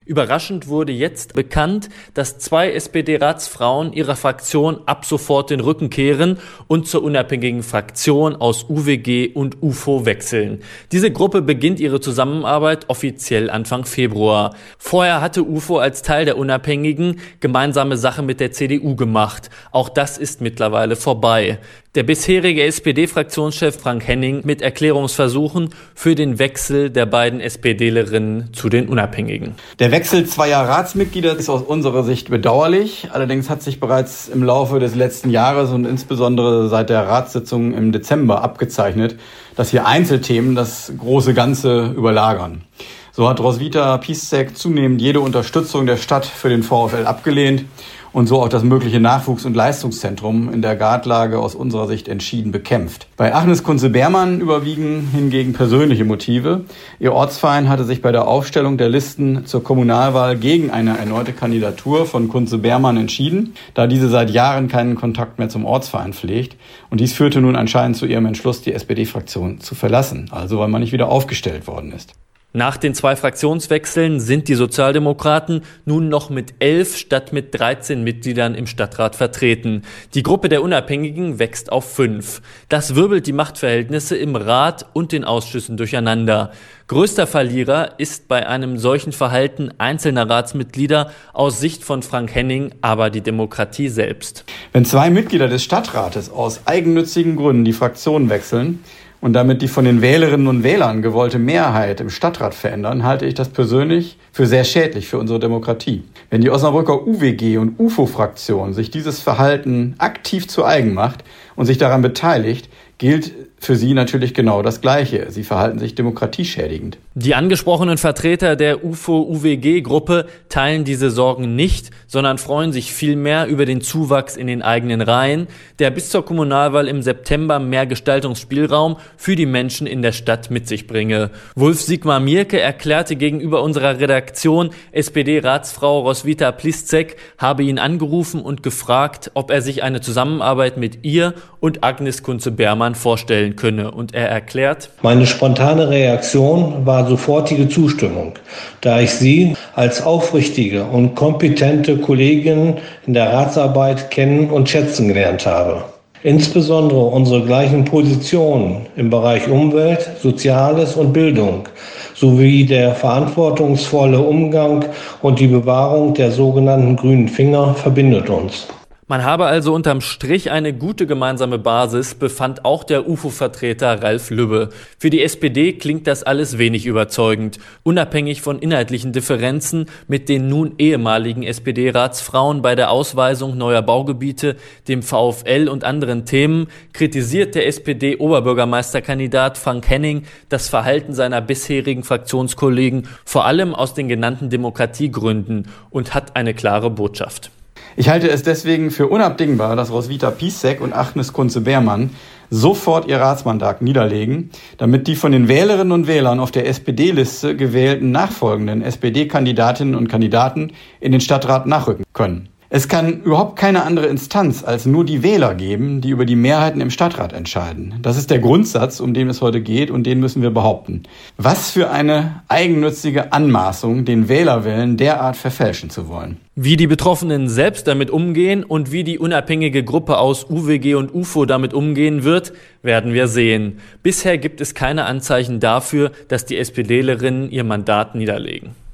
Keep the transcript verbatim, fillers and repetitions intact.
Überraschend wurde jetzt bekannt, dass zwei S P D-Ratsfrauen ihrer Fraktion ab sofort den Rücken kehren und zur unabhängigen Fraktion aus U W G und U F O wechseln. Diese Gruppe beginnt ihre Zusammenarbeit offiziell Anfang Februar. Vorher hatte U F O als Teil der Unabhängigen gemeinsame Sache mit der C D U gemacht. Auch das ist mittlerweile vorbei. Der bisherige S P D-Fraktionschef Frank Henning mit Erklärungsversuchen für den Wechsel der beiden SPDlerinnen zu den Unabhängigen. Der Wechsel zweier Ratsmitglieder ist aus unserer Sicht bedauerlich. Allerdings hat sich bereits im Laufe des letzten Jahres und insbesondere seit der Ratssitzung im Dezember abgezeichnet, dass hier Einzelthemen das große Ganze überlagern. So hat Roswitha Piszczek zunehmend jede Unterstützung der Stadt für den VfL abgelehnt und so auch das mögliche Nachwuchs- und Leistungszentrum in der Gartlage aus unserer Sicht entschieden bekämpft. Bei Agnes Kunze-Behrmann überwiegen hingegen persönliche Motive. Ihr Ortsverein hatte sich bei der Aufstellung der Listen zur Kommunalwahl gegen eine erneute Kandidatur von Kunze-Behrmann entschieden, da diese seit Jahren keinen Kontakt mehr zum Ortsverein pflegt. Und dies führte nun anscheinend zu ihrem Entschluss, die S P D-Fraktion zu verlassen, also weil man nicht wieder aufgestellt worden ist. Nach den zwei Fraktionswechseln sind die Sozialdemokraten nun noch mit elf statt mit dreizehn Mitgliedern im Stadtrat vertreten. Die Gruppe der Unabhängigen wächst auf fünf. Das wirbelt die Machtverhältnisse im Rat und den Ausschüssen durcheinander. Größter Verlierer ist bei einem solchen Verhalten einzelner Ratsmitglieder aus Sicht von Frank Henning aber die Demokratie selbst. Wenn zwei Mitglieder des Stadtrates aus eigennützigen Gründen die Fraktion wechseln und damit die von den Wählerinnen und Wählern gewollte Mehrheit im Stadtrat verändern, halte ich das persönlich für sehr schädlich für unsere Demokratie. Wenn die Osnabrücker U W G und U F O-Fraktion sich dieses Verhalten aktiv zu eigen macht und sich daran beteiligt, gilt für sie natürlich genau das Gleiche. Sie verhalten sich demokratieschädigend. Die angesprochenen Vertreter der U F O-U W G-Gruppe teilen diese Sorgen nicht, sondern freuen sich vielmehr über den Zuwachs in den eigenen Reihen, der bis zur Kommunalwahl im September mehr Gestaltungsspielraum für die Menschen in der Stadt mit sich bringe. Wulf-Sigmar Mierke erklärte gegenüber unserer Redaktion, S P D-Ratsfrau Roswitha Piszczek habe ihn angerufen und gefragt, ob er sich eine Zusammenarbeit mit ihr und Agnes Kunze-Behrmann vorstellen könne. Und er erklärt: Meine spontane Reaktion war sofortige Zustimmung, da ich sie als aufrichtige und kompetente Kollegin in der Ratsarbeit kennen und schätzen gelernt habe. Insbesondere unsere gleichen Positionen im Bereich Umwelt, Soziales und Bildung sowie der verantwortungsvolle Umgang und die Bewahrung der sogenannten grünen Finger verbindet uns. Man habe also unterm Strich eine gute gemeinsame Basis, befand auch der U F O-Vertreter Ralf Lübbe. Für die S P D klingt das alles wenig überzeugend. Unabhängig von inhaltlichen Differenzen mit den nun ehemaligen S P D-Ratsfrauen bei der Ausweisung neuer Baugebiete, dem VfL und anderen Themen, kritisiert der S P D-Oberbürgermeisterkandidat Frank Henning das Verhalten seiner bisherigen Fraktionskollegen, vor allem aus den genannten Demokratiegründen, und hat eine klare Botschaft. Ich halte es deswegen für unabdingbar, dass Roswitha Piszczek und Agnes Kunze-Behrmann sofort ihr Ratsmandat niederlegen, damit die von den Wählerinnen und Wählern auf der S P D-Liste gewählten nachfolgenden S P D-Kandidatinnen und Kandidaten in den Stadtrat nachrücken können. Es kann überhaupt keine andere Instanz als nur die Wähler geben, die über die Mehrheiten im Stadtrat entscheiden. Das ist der Grundsatz, um den es heute geht, und den müssen wir behaupten. Was für eine eigennützige Anmaßung, den Wählerwillen derart verfälschen zu wollen. Wie die Betroffenen selbst damit umgehen und wie die unabhängige Gruppe aus U W G und U F O damit umgehen wird, werden wir sehen. Bisher gibt es keine Anzeichen dafür, dass die SPDlerinnen ihr Mandat niederlegen.